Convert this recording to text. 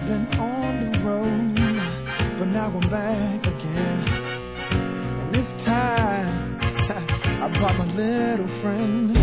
been on the road, but now I'm back again. And this time, I brought my little friend.